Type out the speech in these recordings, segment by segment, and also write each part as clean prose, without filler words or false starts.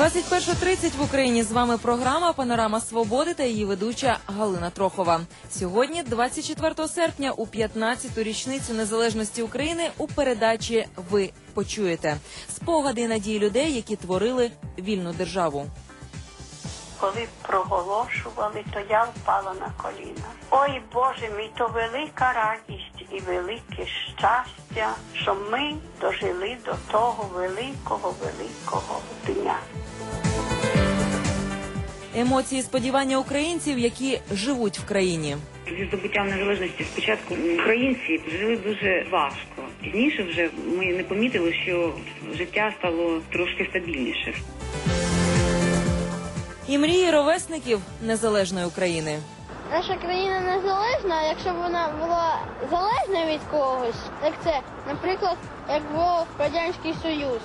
21:30 в Україні. З вами програма «Панорама Свободи» та її ведуча Галина Трохова. Сьогодні, 24 серпня, у 15-ту річницю незалежності України у передачі ви почуєте спогади і надії людей, які творили вільну державу. Коли проголошували, то я впала на коліна. Ой, Боже мій, то велика радість і велике щастя, що ми дожили до того великого дня. Емоції і сподівання українців, які живуть в країні. Зі здобуттям незалежності спочатку українці жили дуже важко. Пізніше вже ми не помітили, що життя стало трошки стабільніше. І мрії ровесників незалежної України. Наша країна незалежна, якщо б вона була залежна від когось, як це, наприклад, як був Радянський Союз.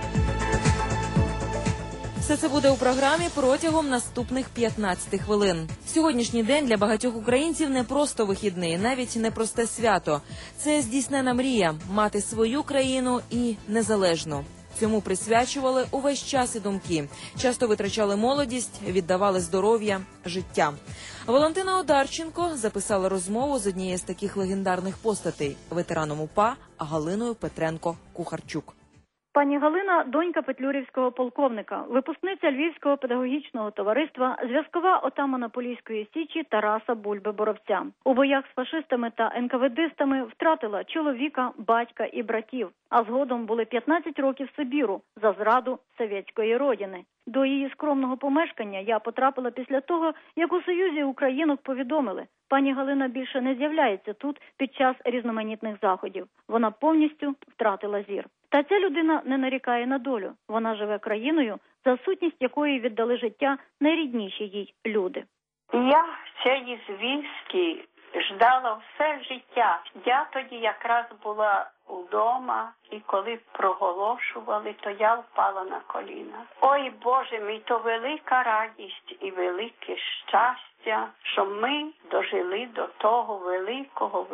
Все це буде у програмі протягом наступних 15 хвилин. Сьогоднішній день для багатьох українців не просто вихідний, навіть не просте свято. Це здійснена мрія – мати свою країну і незалежну. Цьому присвячували увесь час і думки. Часто витрачали молодість, віддавали здоров'я, життя. Валентина Одарченко записала розмову з однією з таких легендарних постатей – ветераном УПА Галиною Петренко-Кухарчук. Пані Галина – донька петлюрівського полковника, випускниця Львівського педагогічного товариства, зв'язкова отамана Поліської Січі Тараса Бульби-Боровця. У боях з фашистами та НКВДистами втратила чоловіка, батька і братів, а згодом були 15 років Сибіру за зраду совєтської родини. До її скромного помешкання я потрапила після того, як у Союзі українок повідомили, пані Галина більше не з'являється тут під час різноманітних заходів. Вона повністю втратила зір. Та ця людина не нарікає на долю. Вона живе країною, за сутність якої віддали життя найрідніші їй люди. Я цієї звістки ждала все життя. Я тоді якраз була вдома, і коли проголошували, то я впала на коліна. Ой, Боже мій, то велика радість і велике щастя, що ми дожили до того великого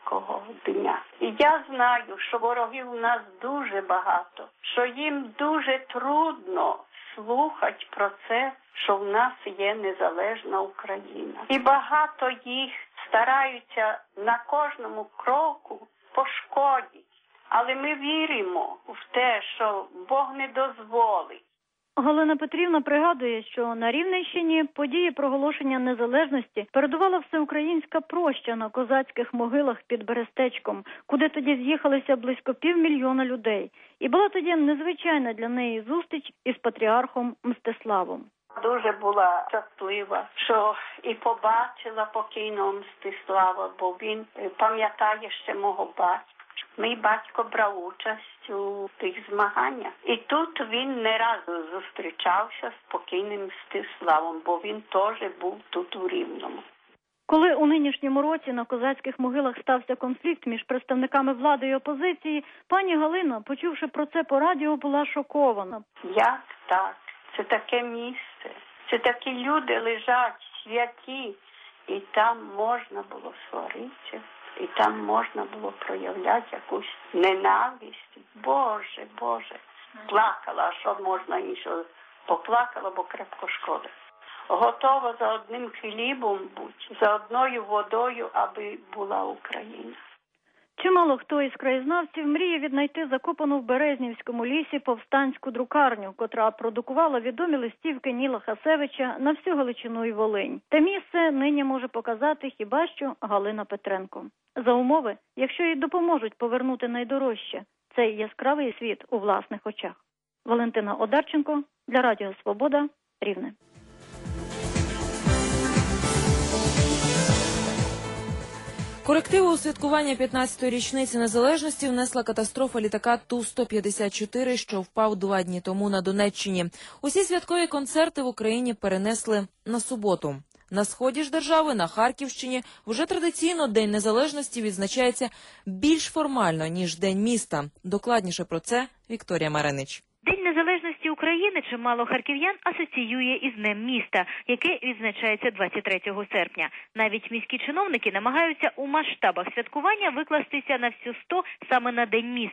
дня. І я знаю, що ворогів у нас дуже багато, що їм дуже трудно слухати про це, що в нас є незалежна Україна. І багато їх стараються на кожному кроку пошкодити. Але ми віримо в те, що Бог не дозволить. Галина Петрівна пригадує, що на Рівненщині події проголошення незалежності передувала всеукраїнська проща на козацьких могилах під Берестечком, куди тоді з'їхалися близько 500 000 людей. І була тоді незвичайна для неї зустріч із патріархом Мстиславом. Дуже була щаслива, що і побачила покійного Мстислава, бо він пам'ятає ще мого батька. Мій батько брав участь у тих змаганнях. І тут він не раз зустрічався з покійним Мстиславом, бо він теж був тут у Рівному. Коли у нинішньому році на козацьких могилах стався конфлікт між представниками влади і опозиції, пані Галина, почувши про це по радіо, була шокована. Як так? Це таке місце, це такі люди лежать святі, і там можна було сваритися. І там можна було проявляти якусь ненависть. Боже, Боже. Плакала, а що можна іншого? Поплакала, бо крепко шкода. Готова за одним хлібом бути, за одною водою, аби була Україна. Чимало хто із краєзнавців мріє віднайти закопану в Березнівському лісі повстанську друкарню, котра продукувала відомі листівки Ніла Хасевича на всю Галичину і Волинь. Те місце нині може показати хіба що Галина Петренко. За умови, якщо їй допоможуть повернути найдорожче – цей яскравий світ у власних очах. Валентина Одарченко для Радіо Свобода, Рівне. Корективи у святкування 15-ї річниці незалежності внесла катастрофа літака Ту-154, що впав 2 дні тому на Донеччині. Усі святкові концерти в Україні перенесли на суботу. На сході ж держави, на Харківщині, вже традиційно День Незалежності відзначається більш формально, ніж День міста. Докладніше про це Вікторія Маринич. День Незалежності України чимало харків'ян асоціює із Днем міста, яке відзначається 23 серпня. Навіть міські чиновники намагаються у масштабах святкування викластися на всю 100 саме на День міста.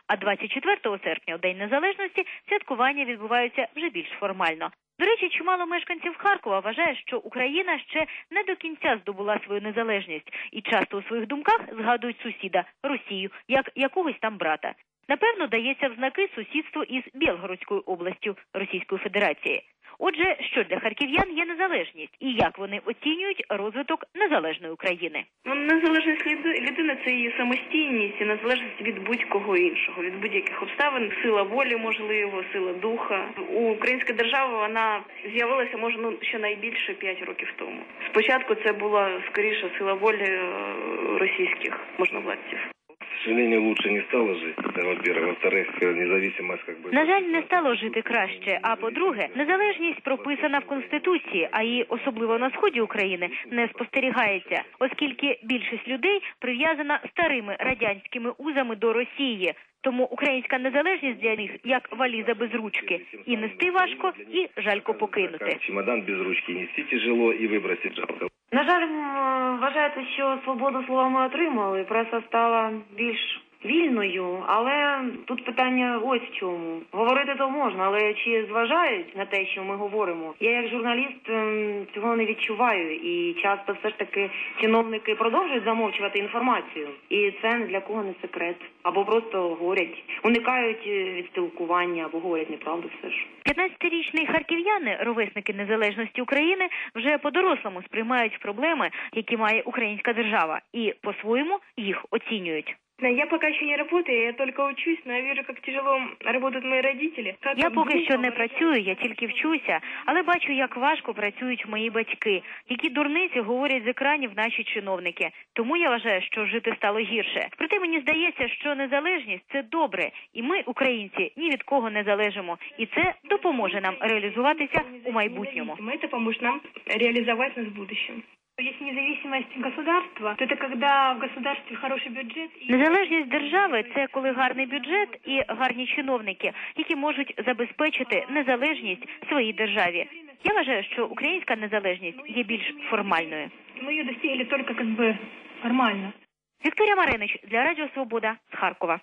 А 24 серпня, у День Незалежності, святкування відбуваються вже більш формально. До речі, чимало мешканців Харкова вважає, що Україна ще не до кінця здобула свою незалежність і часто у своїх думках згадують сусіда – Росію, як якогось там брата. Напевно, дається в знаки сусідство із Білгородською областю Російської Федерації. Отже, що для харків'ян є незалежність і як вони оцінюють розвиток незалежної України? Незалежність людини – це її самостійність і незалежність від будь-кого іншого, від будь-яких обставин, сила волі, можливо, сила духа. Українська держава, вона з'явилася, може, щонайбільше 5 років тому. Спочатку це була, скоріше, сила волі російських можновладців. К сожалению, лучше не стало жить, во-первых. Во-вторых, независимость На жаль, не стало жити краще. А по-друге, незалежність прописана в Конституції, а її, особливо на сході України, не спостерігається, оскільки більшість людей прив'язана старими радянськими узами до Росії. Тому українська незалежність для них як валіза без ручки. І нести важко, і жалько покинути. Чемодан без ручки нести тяжело і вибросити жалко. На жаль, вважається, що свободу слова ми отримали, преса стала більш вільною, але тут питання ось в чому. Говорити то можна, але чи зважають на те, що ми говоримо? Я як журналіст цього не відчуваю, і часто все ж таки чиновники продовжують замовчувати інформацію. І це ні для кого не секрет. Або просто говорять, уникають від спілкування, або говорять неправду все ж. 15-річні харків'яни, ровесники незалежності України, вже по-дорослому сприймають проблеми, які має українська держава, і по-своєму їх оцінюють. Я пока еще не работаю, я только учусь, но я вижу, как тяжело работают мои родители. Я поки що не працюю, я тільки вчуся, але бачу, як важко працюють мої батьки, які дурниці говорять з екранів наші чиновники. Тому я вважаю, що жити стало гірше. Проте мені здається, що незалежність – це добре, і ми, українці, ні від кого не залежимо. І це допоможе нам реалізуватися у майбутньому. Это поможет нам реализовать нас в будущем. Если независимость государства, то это когда в государстве хороший бюджет. Незалежність держави – це коли гарний бюджет і гарні чиновники, які можуть забезпечити незалежність своїй державі. Я вважаю, що українська незалежність є більш формальною. Ми її досягли тільки формально. Вікторія Маринич для Радіо Свобода з Харкова.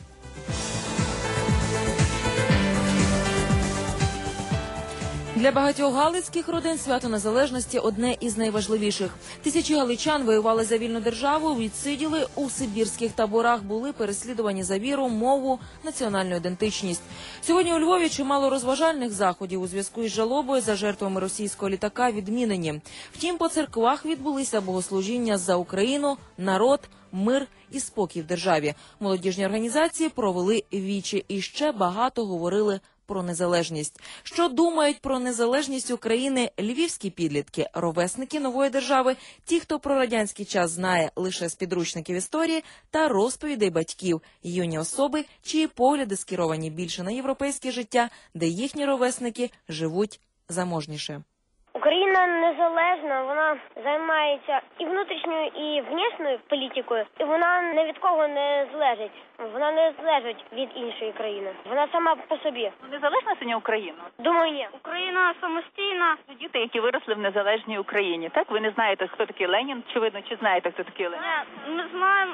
Для багатьох галицьких родин свято Незалежності – одне із найважливіших. Тисячі галичан воювали за вільну державу, відсиділи у сибірських таборах, були переслідувані за віру, мову, національну ідентичність. Сьогодні у Львові чимало розважальних заходів у зв'язку із жалобою за жертвами російського літака відмінені. Втім, по церквах відбулися богослужіння за Україну, народ, мир і спокій в державі. Молодіжні організації провели вічі і ще багато говорили про незалежність. Що думають про незалежність України львівські підлітки, ровесники нової держави, ті, хто про радянський час знає лише з підручників історії та розповідей батьків, юні особи, чиї погляди скеровані більше на європейське життя, де їхні ровесники живуть заможніше. Україна незалежна, вона займається і внутрішньою, і внішньою політикою, і вона ні від кого не залежить. Вона не залежить від іншої країни. Вона сама по собі. Незалежна сьогодні Україна? Думаю, ні. Україна самостійна. Діти, які виросли в незалежній Україні. Так, ви не знаєте, хто такий Ленін? Очевидно, чи знаєте, хто такий Ленін? Ні, ми знаємо,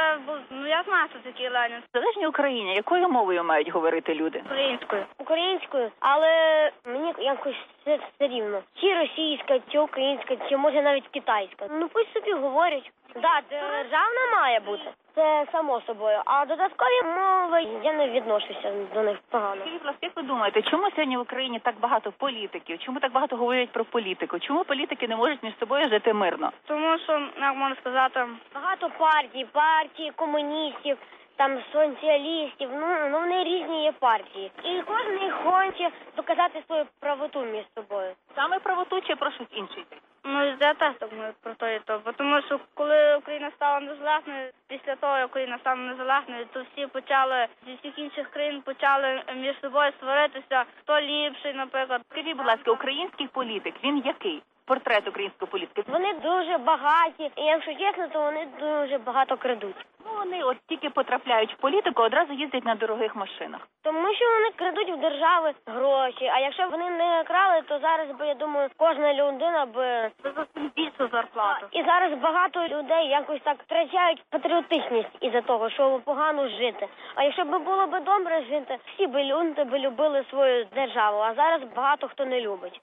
я знаю, хто такий Ленін. В незалежній Україні якою мовою мають говорити люди? Українською. Українською, але мені якось все рівно. Чи російська, чи українська, чи може навіть китайська. Пусть собі говорять. Так, державна має бути. Це само собою. А додаткові мови, я не відношуся до них погано. Як ви думаєте, чому сьогодні в Україні так багато політиків? Чому так багато говорять про політику? Чому політики не можуть між собою жити мирно? Тому що, як можна сказати, багато партій, комуністів, там соціалістів, вони різні є партії. І кожен хоче доказати свою правоту між собою. Саме правоту чи про щось інше? Я теж думаю про то і то. Тому що коли Україна стала незалежною, після того, як Україна стала незалежною, то всі почали, зі всіх інших країн почали між собою сваритися, хто ліпший, наприклад. Скажіть, будь ласка, український політик, він який? Портрет українського політика. Вони дуже багаті, і якщо чесно, то вони дуже багато крадуть. вони от тільки потрапляють в політику, одразу їздять на дорогих машинах? Тому що вони крадуть в держави гроші, а якщо б вони не крали, то зараз би, я думаю, кожна людина би Зовсім більшу зарплату. І зараз багато людей якось так втрачають патріотичність із-за того, що погано жити. А якщо б було б добре жити, всі б люди любили свою державу, а зараз багато хто не любить.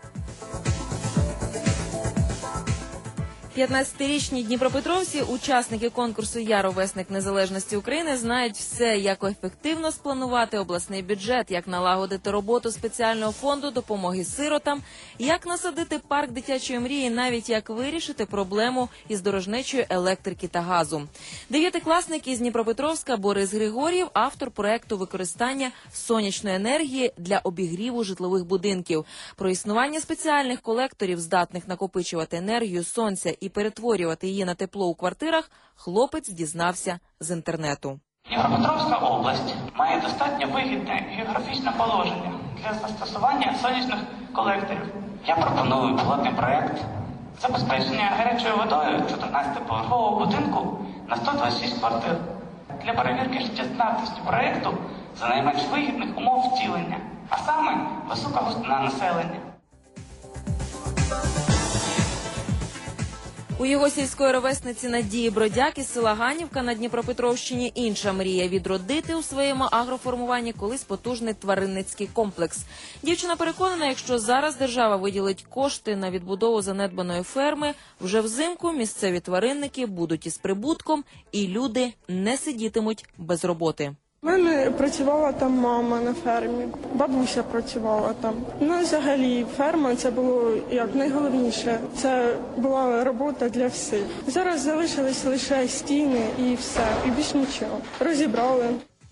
15-річні дніпропетровці, учасники конкурсу «Я ровесник незалежності України», знають все, як ефективно спланувати обласний бюджет, як налагодити роботу спеціального фонду допомоги сиротам, як насадити парк дитячої мрії, навіть як вирішити проблему із дорожнечою електрики та газу. Дев'ятикласник із Дніпропетровська Борис Григор'єв – автор проекту використання сонячної енергії для обігріву житлових будинків. Про існування спеціальних колекторів, здатних накопичувати енергію сонця і перетворювати її на тепло у квартирах, хлопець дізнався з інтернету. Дніпропетровська область має достатньо вигідне географічне положення для застосування сонячних колекторів. Я пропоную пілотний проект забезпечення гарячою водою 14-поверхового будинку на 126 квартир для перевірки життєздатності проекту за найменш вигідних умов втілення, а саме висока густина населення. У його сільської ровесниці Надії Бродяк із села Ганівка на Дніпропетровщині інша мрія – відродити у своєму агроформуванні колись потужний тваринницький комплекс. Дівчина переконана, якщо зараз держава виділить кошти на відбудову занедбаної ферми, вже взимку місцеві тваринники будуть із прибутком і люди не сидітимуть без роботи. У мене працювала там мама на фермі, бабуся працювала там. Ну, взагалі, ферма – це було як найголовніше. Це була робота для всіх. Зараз залишились лише стіни і все, і більш нічого. Розібрали.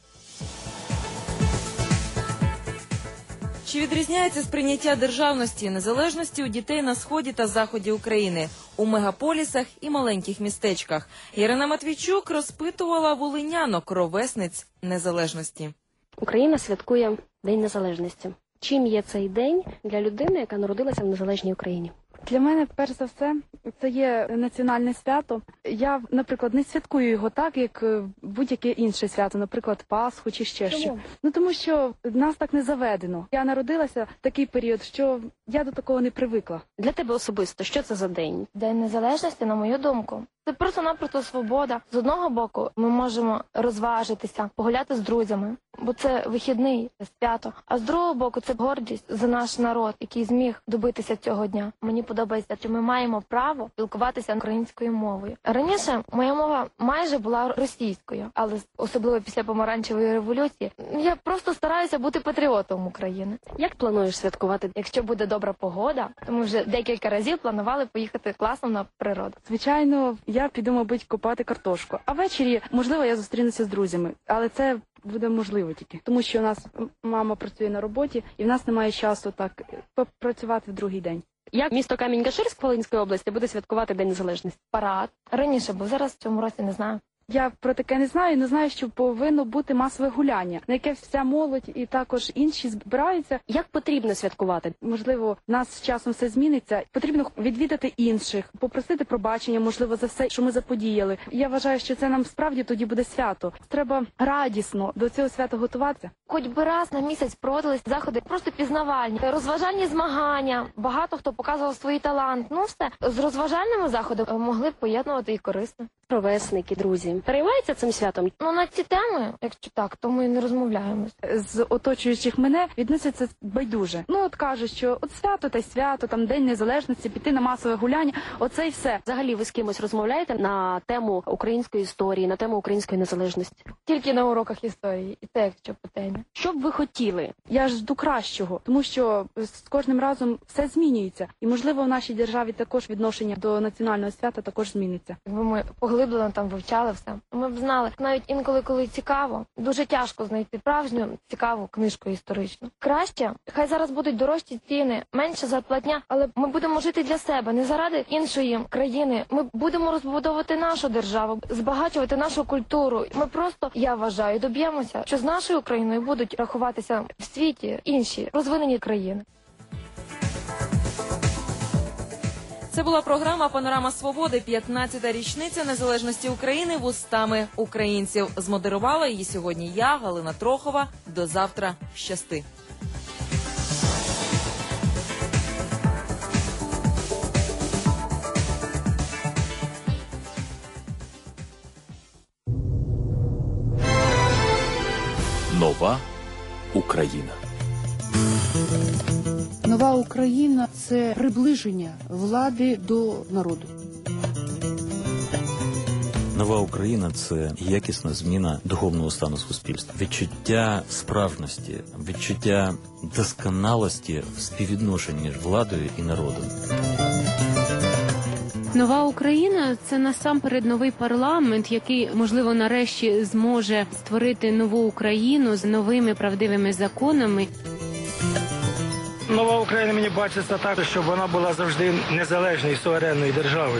Чи відрізняється сприйняття державності і незалежності у дітей на сході та заході України, у мегаполісах і маленьких містечках? Ірина Матвійчук розпитувала волинянок, ровесниць незалежності. Україна святкує День Незалежності. Чим є цей день для людини, яка народилася в незалежній Україні? Для мене, перш за все, це є національне свято. Я, наприклад, не святкую його так, як будь-яке інше свято, наприклад, Пасху чи ще щось. Ну, тому що нас так не заведено. Я народилася в такий період, що я до такого не привикла. Для тебе особисто, що це за день? День Незалежності, на мою думку, це просто-напросто свобода. З одного боку, ми можемо розважитися, погуляти з друзями, бо це вихідний, це свято. А з другого боку, це гордість за наш народ, який зміг добитися цього дня. Мені подобається, що ми маємо право спілкуватися українською мовою. Раніше моя мова майже була російською, але особливо після помаранчевої революції я просто стараюся бути патріотом України. Як плануєш святкувати? Якщо буде добра погода, то ми вже декілька разів планували поїхати класно на природу. Звичайно, я піду, мабуть, копати картошку. А ввечері, можливо, я зустрінуся з друзями. Але це буде можливо тільки. Тому що у нас мама працює на роботі, і в нас немає часу так попрацювати в другий день. Як місто Камінь-Каширськ Волинської області буде святкувати День Незалежності? Парад. Раніше був, зараз в цьому році не знаю. Я про таке не знаю, але знаю, що повинно бути масове гуляння, на яке вся молодь і також інші збираються. Як потрібно святкувати? Можливо, в нас з часом все зміниться. Потрібно відвідати інших, попросити пробачення, можливо, за все, що ми заподіяли. Я вважаю, що це нам справді тоді буде свято. Треба радісно до цього свята готуватися. Хоч би раз на місяць проводились заходи просто пізнавальні, розважальні змагання. Багато хто показував свої таланти. Ну все, з розважальними заходами могли б поєднувати і корисно. Ровесники, друзі, переймаються цим святом? Ну, на ці теми, якщо так, то ми не розмовляємо. З оточуючих мене відносяться байдуже. Ну, от кажуть, що от свято та й свято, там День Незалежності, піти на масове гуляння, оце й все. Взагалі, ви з кимось розмовляєте на тему української історії, на тему української незалежності? Тільки на уроках історії, і те, якщо питання. Що б ви хотіли? Я ж жду кращого, тому що з кожним разом все змінюється. І, можливо, в нашій державі також відношення до національного свята також зміниться. Якби ми поглиблено там вивчали все, ми б знали. Навіть інколи, коли цікаво, дуже тяжко знайти справжню цікаву книжку історичну. Краще, хай зараз будуть дорожчі ціни, менша зарплатня, але ми будемо жити для себе, не заради іншої країни. Ми будемо розбудовувати нашу державу, збагачувати нашу культуру. Ми просто, я вважаю, доб'ємося, що з нашою країною будуть рахуватися в світі інші розвинені країни. Це була програма «Панорама свободи», 15-та річниця незалежності України вустами українців. Змодерувала її сьогодні я, Галина Трохова. До завтра. Щасти. Нова Україна. Нова Україна – це приближення влади до народу. Нова Україна – це якісна зміна духовного стану суспільства. Відчуття справжності, відчуття досконалості в співвідношенні між владою і народом. Нова Україна – це насамперед новий парламент, який, можливо, нарешті зможе створити нову Україну з новими правдивими законами. Нова Україна мені бачиться так, щоб вона була завжди незалежною, суверенною державою.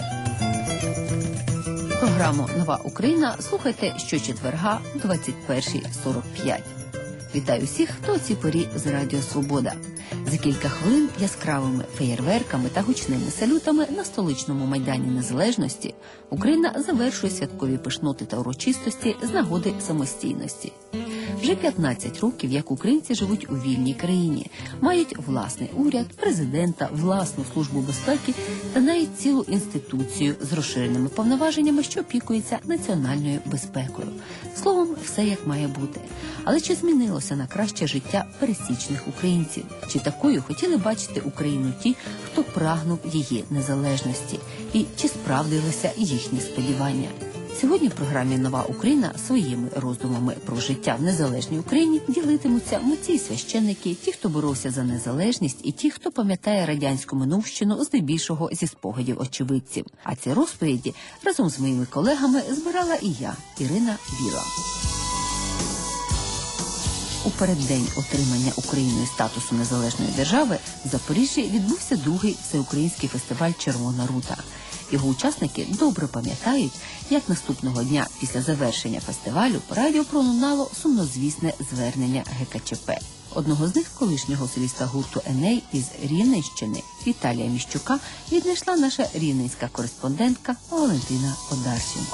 Програму «Нова Україна» слухайте щочетверга о 21:45. Вітаю всіх, хто у цій порі з Радіо Свобода. За кілька хвилин яскравими феєрверками та гучними салютами на столичному Майдані Незалежності Україна завершує святкові пишноти та урочистості з нагоди самостійності. Вже 15 років, як українці живуть у вільній країні, мають власний уряд, президента, власну службу безпеки та навіть цілу інституцію з розширеними повноваженнями, що опікується національною безпекою. Словом, все як має бути. Але чи змінилося на краще життя пересічних українців? Чи такою хотіли бачити Україну ті, хто прагнув її незалежності? І чи справдилися їхні сподівання? Сьогодні в програмі «Нова Україна» своїми роздумами про життя в незалежній Україні ділитимуться митці й священники, ті, хто боровся за незалежність, і ті, хто пам'ятає радянську минувщину, здебільшого зі спогадів очевидців. А ці розповіді разом з моїми колегами збирала і я, Ірина Біла. У переддень отримання Україною статусу незалежної держави в Запоріжжі відбувся другий всеукраїнський фестиваль «Червона рута». Його учасники добре пам'ятають, як наступного дня після завершення фестивалю по радіо пролунало сумнозвісне звернення ГКЧП. Одного з них, колишнього соліста гурту «Еней» із Рівненщини, Віталія Міщука, віднайшла наша рівненська кореспондентка Валентина Одарченко.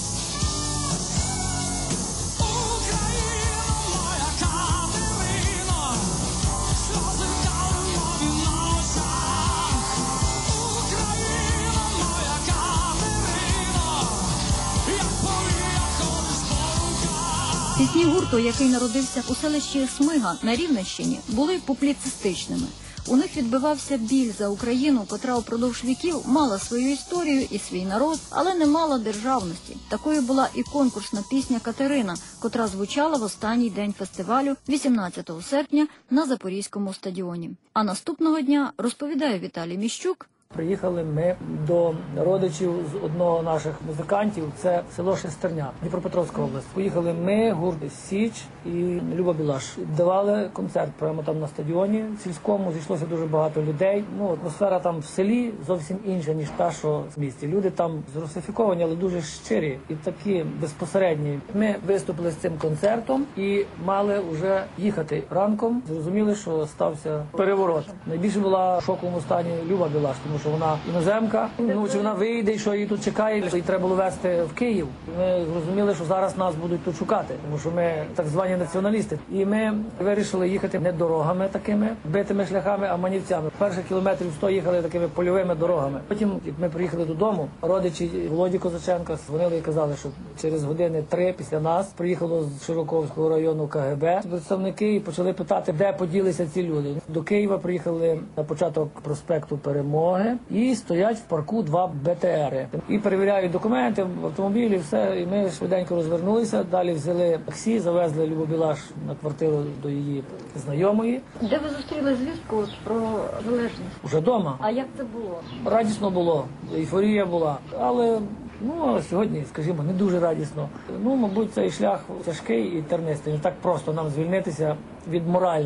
Пісні гурту, який народився у селищі Смига на Рівненщині, були публіцистичними. У них відбивався біль за Україну, котра упродовж віків мала свою історію і свій народ, але не мала державності. Такою була і конкурсна пісня «Катерина», котра звучала в останній день фестивалю 18 серпня на Запорізькому стадіоні. А наступного дня, розповідає Віталій Міщук, Приїхали ми до родичів з одного з наших музикантів, це село Шестерня, Дніпропетровська область. Поїхали ми, гурт «Січ» і Люба Білаш. Давали концерт прямо там на стадіоні сільському, зійшлося дуже багато людей. Атмосфера там в селі зовсім інша, ніж та, що в місті. Люди там зрусифіковані, але дуже щирі і такі безпосередні. Ми виступили з цим концертом і мали вже їхати ранком. Зрозуміли, що стався переворот. Найбільше була в шоковому стані Люба Білаш, тому що вона іноземка, чи вона вийде, і що її тут чекає, і треба було везти в Київ. Ми зрозуміли, що зараз нас будуть тут шукати, тому що ми так звані націоналісти. І ми вирішили їхати не дорогами такими, битими шляхами, а манівцями. Перших кілометрів 100 їхали такими польовими дорогами. Потім, як ми приїхали додому, родичі Володі Козаченка дзвонили і казали, що через години 3 після нас приїхало з Широковського району КГБ представники і почали питати, де поділися ці люди. До Києва приїхали на початок проспекту Перемоги, і стоять в парку 2 БТРи. І перевіряють документи, автомобілі, все. І ми швиденько розвернулися, далі взяли таксі, завезли Любу Білаш на квартиру до її знайомої. Де ви зустріли звістку про залежність? Уже вдома. А як це було? Радісно було, ейфорія була, але сьогодні, скажімо, не дуже радісно. Мабуть, цей шлях тяжкий і тернистий. Не так просто нам звільнитися від моральних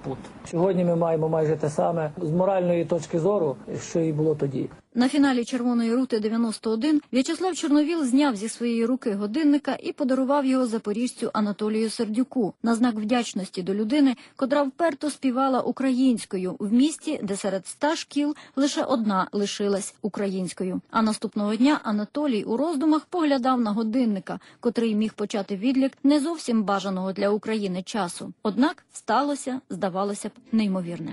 пут. Сьогодні ми маємо майже те саме з моральної точки зору, що і було тоді. На фіналі «Червоної рути» 91 В'ячеслав Чорновіл зняв зі своєї руки годинника і подарував його запоріжцю Анатолію Сердюку на знак вдячності до людини, котра вперто співала українською в місті, де серед 100 шкіл лише одна лишилась українською. А наступного дня Анатолій у роздумах поглядав на годинника, котрий міг почати відлік не зовсім бажаного для України часу. Однак сталося, здавалося б, неймовірне.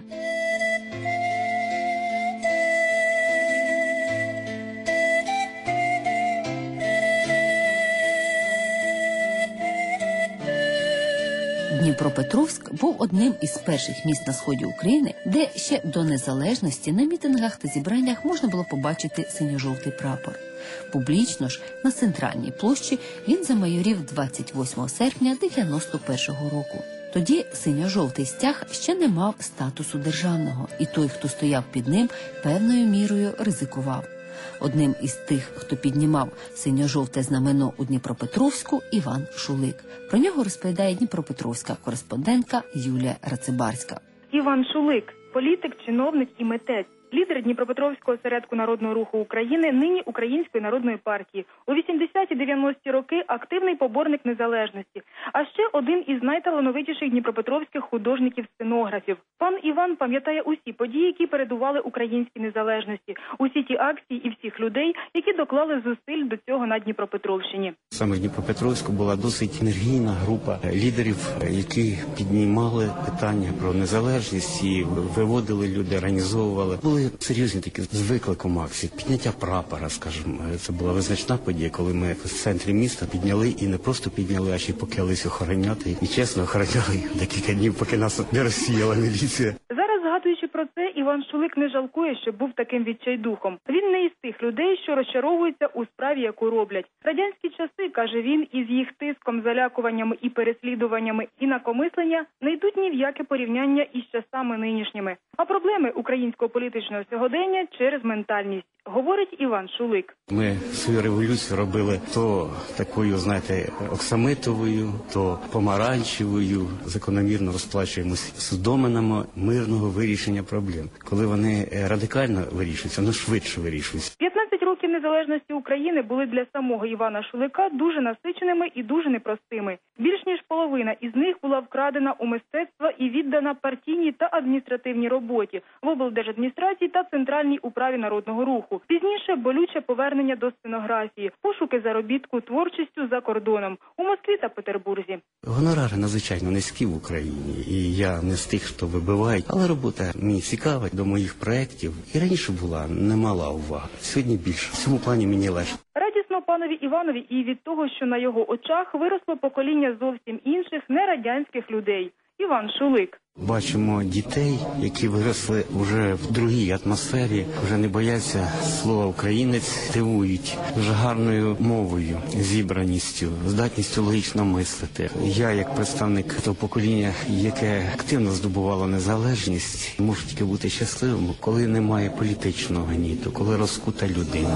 Дніпропетровськ був одним із перших міст на сході України, де ще до незалежності на мітингах та зібраннях можна було побачити синьо-жовтий прапор. Публічно ж на центральній площі він замайорів 28 серпня 91-го року. Тоді синьо-жовтий стяг ще не мав статусу державного, і той, хто стояв під ним, певною мірою ризикував. Одним із тих, хто піднімав синьо-жовте знамено у Дніпропетровську, Іван Шулик. Про нього розповідає дніпропетровська кореспондентка Юлія Рацибарська. Іван Шулик – політик, чиновник і митець. Лідер Дніпропетровського осередку Народного руху України, нині Української народної партії. У 80-90-ті роки активний поборник незалежності. А ще один із найталановитіших дніпропетровських художників-сценографів. Пан Іван пам'ятає усі події, які передували українській незалежності. Усі ті акції і всіх людей, які доклали зусиль до цього на Дніпропетровщині. Саме в Дніпропетровську була досить енергійна група лідерів, які піднімали питання про незалежність і виводили людей, організовували. Були серйозні такі з викликом акції. Підняття прапора, скажімо, це була визначна подія, коли ми в центрі міста підняли і не просто підняли, а ще й покялись охороняти. І чесно, охороняли декілька днів, поки нас не розсіяла міліція. Зараз, згадуючи про це, Іван Шулик не жалкує, що був таким відчайдухом. Він не із тих людей, що розчаровуються у справі, яку роблять. Радянські часи, каже він, із їх тиском, залякуваннями і переслідуваннями інакомислення не йдуть ні в яке порівняння із часами нинішніми. А проблеми українського політичного сьогодення через ментальність, говорить Іван Шулик. Ми свою революцію робили то такою, знаєте, оксамитовою, то помаранчевою. Закономірно розплачуємося з доменами мирного вирішення проблем. Коли вони радикально вирішуються, вони швидше вирішуються. 15 років незалежності України були для самого Івана Шулика дуже насиченими і дуже непростими. Більш ніж половина із них була вкрадена у мистецтва і віддана партійній та адміністративній роботі в облдержадміністрації та Центральній управі Народного руху. Пізніше болюче повернення до сценографії, пошуки заробітку творчістю за кордоном у Москві та Петербурзі. Гонорари надзвичайно низькі в Україні, і я не з тих, хто вибиває, але робота мені цікава до моїх проєктів. І раніше була немала увага, сьогодні більше. В цьому плані мені легше. Радісно панові Іванові і від того, що на його очах виросло покоління зовсім інших нерадянських людей. Іван Шулик. Бачимо дітей, які виросли вже в другій атмосфері, вже не бояться слова «українець», дивують дуже гарною мовою, зібраністю, здатністю логічно мислити. Я, як представник того покоління, яке активно здобувало незалежність, можу тільки бути щасливим, коли немає політичного гніту, коли розкута людина.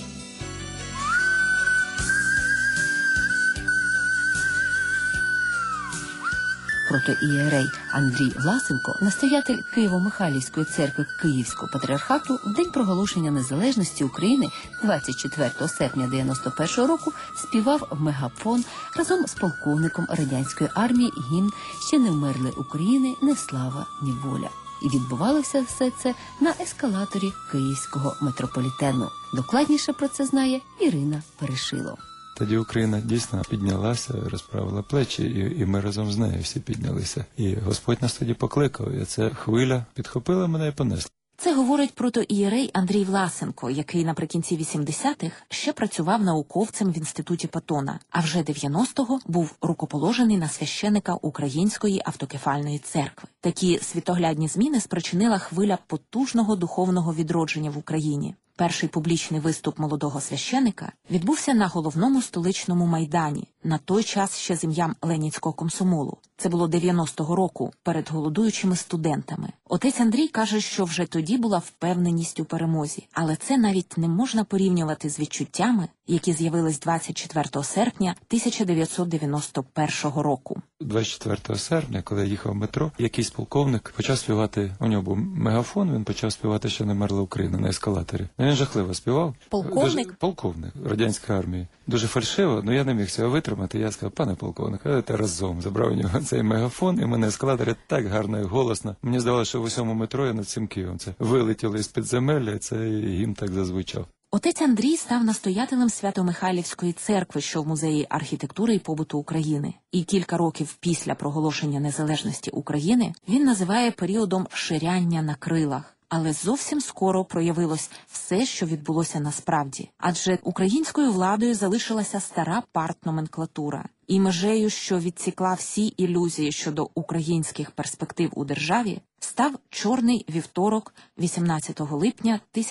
Протоієрей Андрій Власенко, настоятель Києво-Михайлівської церкви Київського патріархату, в день проголошення незалежності України 24 серпня 91 року співав в мегафон разом з полковником радянської армії гімн «Ще не вмерли України, не слава, ні воля». І відбувалося все це на ескалаторі Київського метрополітену. Докладніше про це знає Ірина Перешило. Тоді Україна дійсно піднялася, розправила плечі, і ми разом з нею всі піднялися. І Господь нас тоді покликав, і ця хвиля підхопила мене і понесла. Це говорить протоієрей Андрій Власенко, який наприкінці 80-х ще працював науковцем в інституті Патона, а вже 90-го був рукоположений на священика Української автокефальної церкви. Такі світоглядні зміни спричинила хвиля потужного духовного відродження в Україні. Перший публічний виступ молодого священика відбувся на головному столичному майдані, на той час ще з ім'ям Ленінського комсомолу. Це було 90-го року, перед голодуючими студентами. Отець Андрій каже, що вже тоді була впевненість у перемозі. Але це навіть не можна порівнювати з відчуттями, які з'явились 24 серпня 1991 року. 24 серпня, коли я їхав в метро, якийсь полковник почав співати, у нього був мегафон, він почав співати «Ще не мерла Україна» на ескалаторі. Він жахливо співав. Полковник? Полковник радянської армії. Дуже фальшиво, але я не міг цього витримати. Я сказав: пане полковник, давайте разом. Забрав у нього цей мегафон, і ми на ескалаторі так гарно і голосно. Мені здавалося, що в усьому метро я над цим Києвом. Це вилетіло із підземелля, і цей гімн так зазвучав. Отець Андрій став настоятелем Свято-Михайлівської церкви, що в Музеї архітектури і побуту України. І кілька років після проголошення незалежності України він називає періодом ширяння на крилах. Але зовсім скоро проявилось все, що відбулося насправді. Адже українською владою залишилася стара партноменклатура. І межею, що відсікла всі ілюзії щодо українських перспектив у державі, став чорний вівторок 18 липня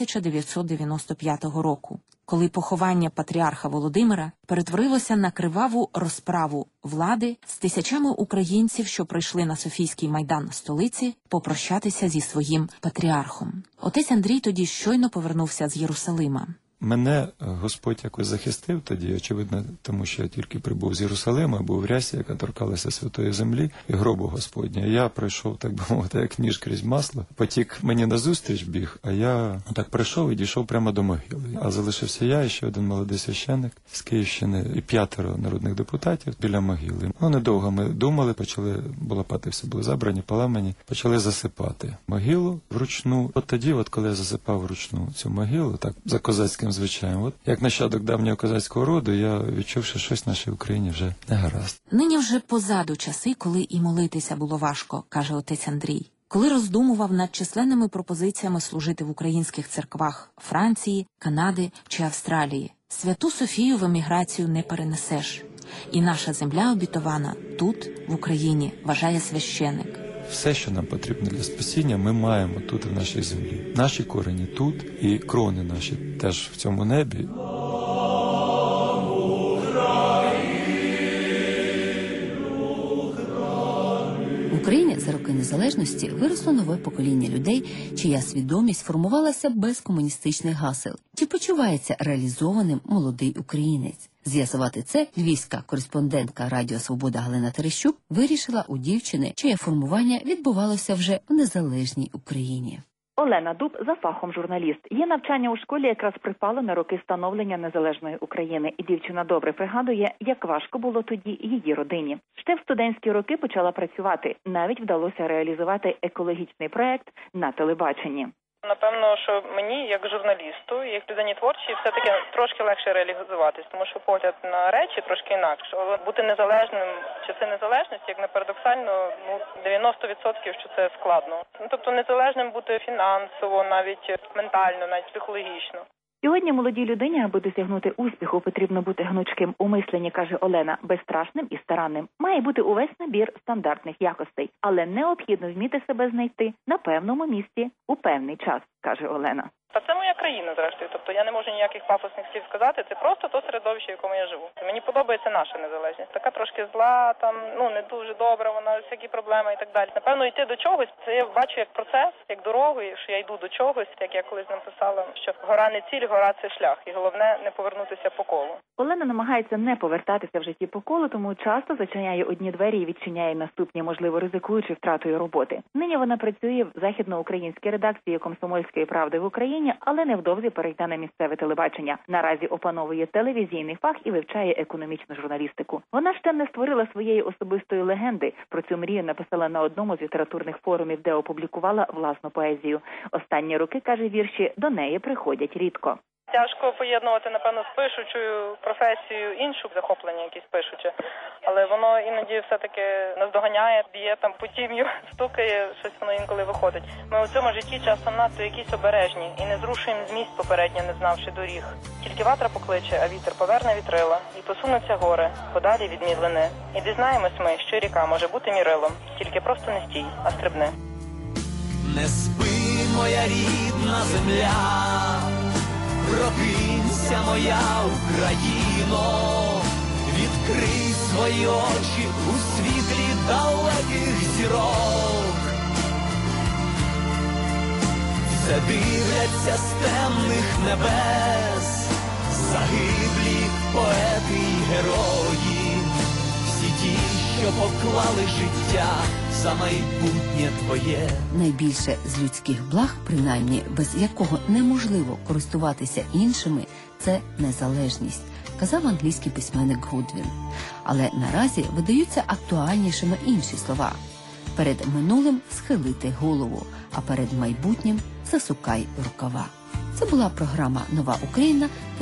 1995 року, коли поховання патріарха Володимира перетворилося на криваву розправу влади з тисячами українців, що прийшли на Софійський майдан столиці попрощатися зі своїм патріархом. Отець Андрій тоді щойно повернувся з Єрусалима. Мене Господь якось захистив тоді, очевидно, тому що я тільки прибув з Єрусалима, був в рясі, яка торкалася святої землі і гробу Господня. Я пройшов, так би мовити, як ніж крізь масло. Потік мені назустріч біг, а я так прийшов і дійшов прямо до могили. А залишився я і ще один молодий священник з Київщини і 5 народних депутатів біля могили. Недовго ми думали, почали лопати всі були забрані, поламані, почали засипати могилу вручну. От тоді, коли я засипав вручну цю могилу, так за козацьким звичайно. Як нащадок давнього козацького роду, я відчув, що щось в нашій Україні вже не гаразд. Нині вже позаду часи, коли і молитися було важко, каже отець Андрій. Коли роздумував над численними пропозиціями служити в українських церквах Франції, Канади чи Австралії. Святу Софію в еміграцію не перенесеш. І наша земля обітована тут, в Україні, вважає священик. Все, що нам потрібно для спасіння, ми маємо тут, в нашій землі. Наші корені тут, і крони наші теж в цьому небі. В Україні за роки незалежності виросло нове покоління людей, чия свідомість формувалася без комуністичних гасел. Чи почувається реалізованим молодий українець? З'ясувати це львівська кореспондентка Радіо Свобода Галина Терещук вирішила у дівчини, чиє формування відбувалося вже в незалежній Україні. Олена Дуб за фахом журналіст. Її навчання у школі якраз припало на роки становлення незалежної України. І дівчина добре пригадує, як важко було тоді її родині. Ще в студентські роки почала працювати. Навіть вдалося реалізувати екологічний проект на телебаченні. Напевно, що мені, як журналісту, як людині творчій, все-таки трошки легше реалізуватись, тому що погляд на речі трошки інакше. Але бути незалежним, чи це незалежність, як не парадоксально, 90% що це складно. Тобто незалежним бути фінансово, навіть ментально, навіть психологічно. Сьогодні молодій людині, аби досягнути успіху, потрібно бути гнучким у мисленні, каже Олена, безстрашним і старанним. Має бути увесь набір стандартних якостей, але необхідно вміти себе знайти на певному місці у певний час, каже Олена. Та це моя країна, зрештою. Тобто я не можу ніяких пафосних слів сказати, це просто то середовище, в якому я живу. Мені подобається наша незалежність. Така трошки зла, не дуже добра, вона всякі проблеми і так далі. Напевно, йти до чогось, це я бачу як процес, як дорогу, що я йду до чогось, як я колись написала, що гора не ціль, гора це шлях. І головне не повернутися по колу. Олена намагається не повертатися в житті по колу, тому часто зачиняє одні двері і відчиняє наступні, можливо, ризикуючи втратою роботи. Нині вона працює в західноукраїнській редакції «Комсомольської правди» в Україні, але невдовзі перейде на місцеве телебачення. Наразі опановує телевізійний фах і вивчає економічну журналістику. Вона ще не створила своєї особистої легенди. Про цю мрію написала на одному з літературних форумів, де опублікувала власну поезію. Останні роки, каже, вірші до неї приходять рідко. Тяжко поєднувати, напевно, з пишучою професією, іншу захоплення якісь пишуче. Але воно іноді все-таки наздоганяє, б'є там по тім'ю, стукає, щось воно інколи виходить. Ми у цьому житті часом надто якісь обережні і не зрушуємо з місць попередньо, не знавши доріг. Тільки ватра покличе, а вітер поверне вітрила, і посунуться гори, подалі від мідлини. І дізнаємось ми, що ріка може бути мірилом, тільки просто не стій, а стрибни. Не спи, моя рідна земля, прокинься, моя Україно, відкрий свої очі у світлі далеких зірок. все дивляться з темних небес, загиблі поети й герої, всі ті, що поклали життя за майбутнє твоє. Найбільше з людських благ, принаймні без якого неможливо користуватися іншими, це незалежність, казав англійський письменник Гудвін. Але наразі видаються актуальнішими інші слова. Перед минулим схилити голову, а перед майбутнім засукай рукава. Це була програма «Нова Україна».